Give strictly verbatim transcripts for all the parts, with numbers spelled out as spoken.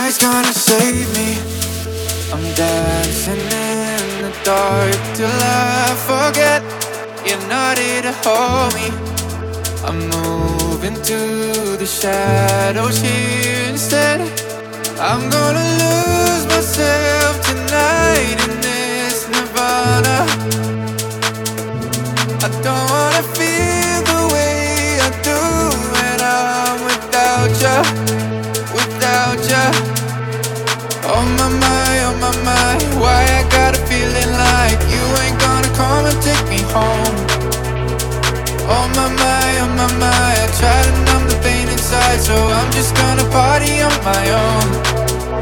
Tonight's gonna save me. I'm dancing in the dark till I forget you're not here to hold me. I'm moving to the shadows here instead. I'm gonna lose myself tonight in this nirvana. I don't wanna feel the way I do when I'm without ya, without ya. Oh my my, oh my my, why I got a feeling like you ain't gonna come and take me home. Oh my my, oh my my, I try to numb the pain inside, so I'm just gonna party on my own.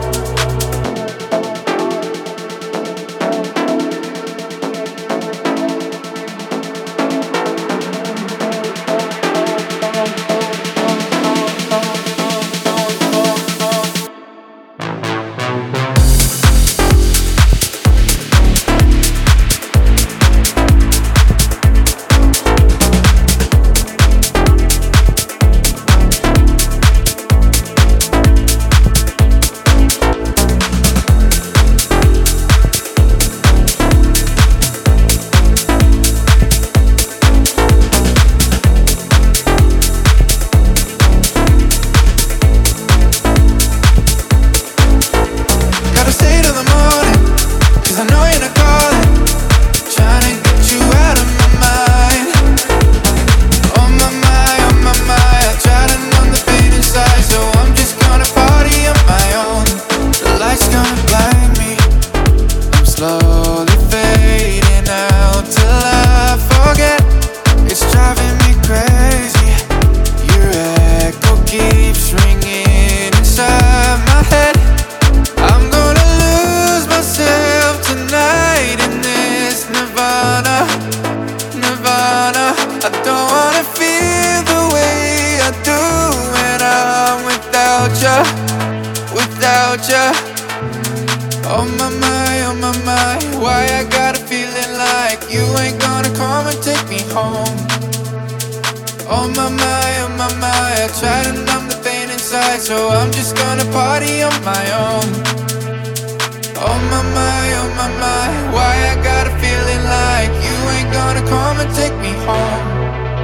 Slowly fading out till I forget. It's driving me crazy. Your echo keeps ringing inside my head. I'm gonna lose myself tonight in this nirvana, nirvana. I don't wanna feel the way I do when I'm without ya, without ya. Oh my my, oh my my, why I got a feeling like you ain't gonna come and take me home. Oh my my, oh my my, I try to numb the pain inside, so I'm just gonna party on my own. Oh my my, oh my my, why I got a feeling like you ain't gonna come and take me home.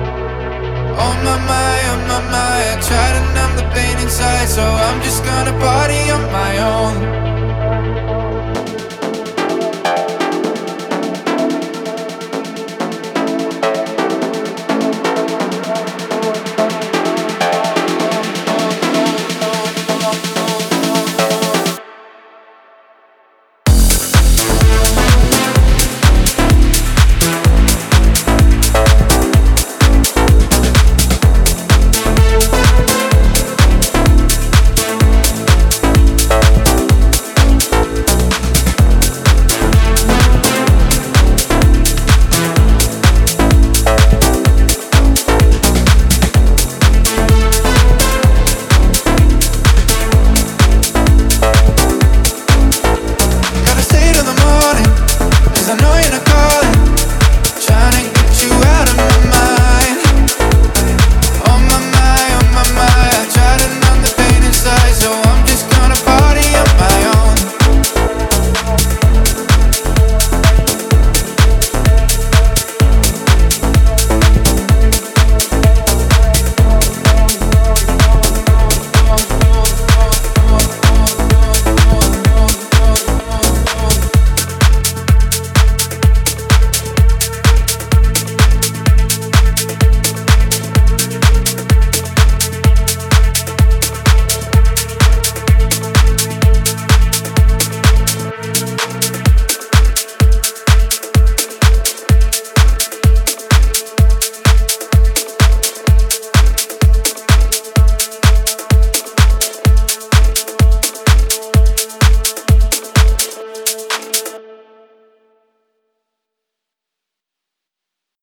Oh my my, oh my my, I try to numb the pain inside, so I'm just gonna party